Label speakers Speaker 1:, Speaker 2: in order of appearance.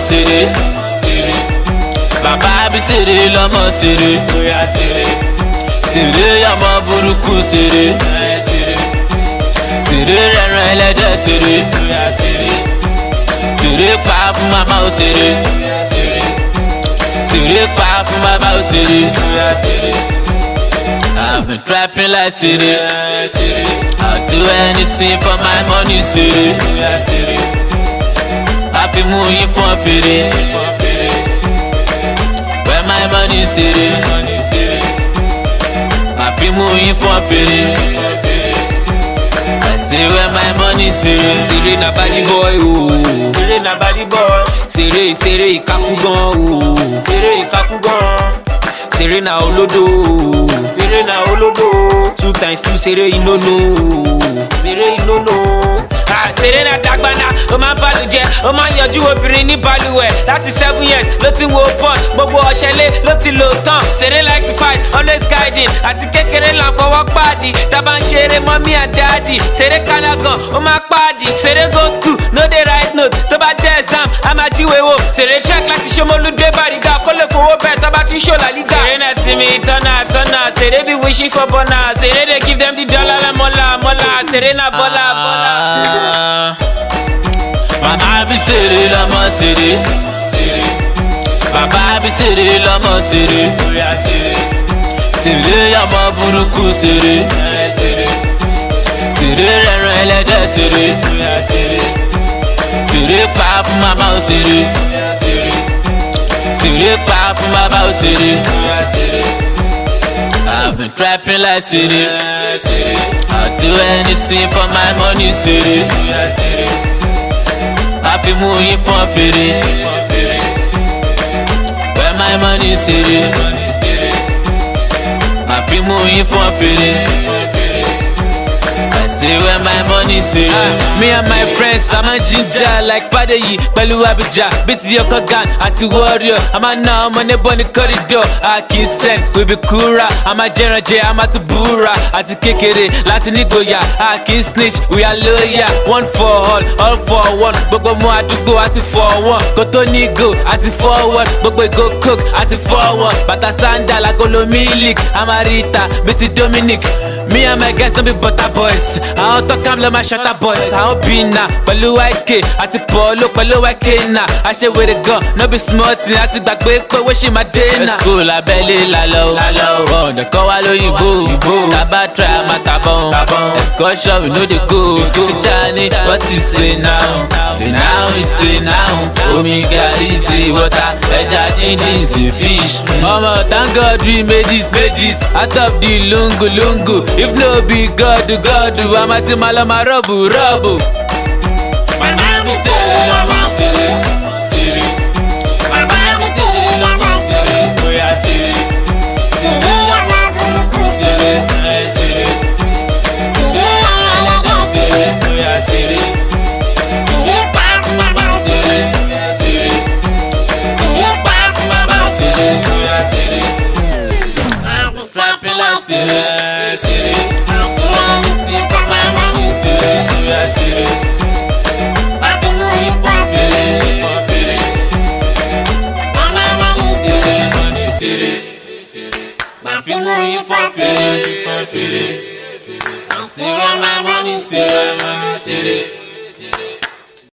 Speaker 1: ṣeré. Bàbá bí ṣeré lọ́mọ ṣeré. Ṣeré ọmọ burúkú ṣeré. Ṣeré rẹran ẹlẹ́dẹ̀ ṣeré. Ṣeré pa fún mama ó ṣeré. Ṣeré pa fún bàbá ó ṣeré. I've been trapping like ṣeré. I'll do anything for my money ṣeré. Àfi mú yín fún fèrè. Where my money ṣeré. Àfi mú yín fún fèrè. I say where my money ṣeré.
Speaker 2: Ṣeré na body boy ooo.
Speaker 1: Ṣeré na body boy.
Speaker 2: Ṣeré ìkákú gan ooo.
Speaker 1: Ṣeré ìkákú gan.
Speaker 2: Ṣeré na olódò.
Speaker 1: Ṣeré na olódò.
Speaker 2: 2 times 2 ṣeré ìnónó.
Speaker 1: Ṣeré ìnónó.
Speaker 2: Ṣeré na dàgbàna, ó máa ń bàlùjẹ́, ó máa ń yọjú obìnrin ní balùwẹ̀. Láti 7 years ló ti wo porn, gbogbo ọ̀ṣẹ́lé ló ti lò tán. Ṣeré like to fight, always guiding, àti kékeré là ń fọwọ́ pàdé. Tábà ń ṣeré mọ́mí and daddy, ṣeré kálágàn, ó máa pàdé. Ṣeré go school, no dey write note, tó bá jẹ́ exam, a máa jíwèé wò. Ṣeré check láti Ṣómólú dé Bàrígà, kó lè fowó bẹ́ẹ̀ tó bá ti ń ṣò làlígà. Ṣeré na tìmí tọ́nà, ṣeré bí wishing for bọ́nà. Ṣeré dey give them the dollar la mọ́là. Ṣeré na bọ́là.
Speaker 1: Bàbá bí ṣeré lọ́mọ ṣeré. Bàbá bí ṣeré lọ́mọ ṣeré. Ṣeré ọmọ burúkú ṣeré. Ṣeré rẹran ẹlẹ́dẹ̀ ṣeré. Ṣeré pa fún mama ó ṣeré. Ṣeré pa fún bàbá ó ṣeré. I've been trapping like ṣeré. I'll do anything for my money ṣeré. Àfi mú yín fún fèrè. Where my money ṣeré. Àfi mú yín fún fèrè. I say where my money ṣeré.
Speaker 2: Me and my friends, I'm a ginger like Fadeyi pẹ̀lú Abidjan. Bísí ọkọ̀ gan àti warrior. I'm a ná ọmọ níbọ̀ ní corridor. I kì í send, we be kura. I'm a jẹranjẹ, I'm a tubura. Àti kékeré láti nígboyà. I kì í snitch, we are loyal. One for all for one. Gbogbo mú àdúgbò àti for one. Kò tó ní go àti forward. Gbogbo ìgò coke àti forward. Bàtà sandal agolo milik. Amarita bísí Dominic. Me and my guys no be butter boys. Àwọn tó kàm lọ máa ṣọta boys. Àwọn bìnnà pẹ̀lú YK àti Polo pẹ̀lú YK náà. Àṣewèrè gan no be small thing àti gbàgbé pé owó ṣì máa dé náà. School abẹ́lé lálọ́. Ọ̀dọ̀ kọ́ wá lóyìnbó. Tàbá try àmàtàbọ̀n. Excursion we no dey go. Teacher ni what he say now. The now he say now. Omi gàrí ṣe water. Ẹja díndín ṣe fish. Ọmọ thank God we made it. Out of the lungu. If no be God, I'ma tell my lama rubble.
Speaker 3: Bàbá mi ṣeré lọ́mọ ṣeré. Bàbá mi ṣeré lọ́mọ ṣeré. Ṣeré ọmọ burúkú ṣeré. Ṣeré ọmọ ẹlẹ́dẹ̀ ṣeré. Ṣeré pa fún bàbá ṣeré. Ṣeré pa fún bàbá ṣeré. Àbí trapping like ṣeré. Àfi mú yín fún fèrè. I say where my money ṣeré.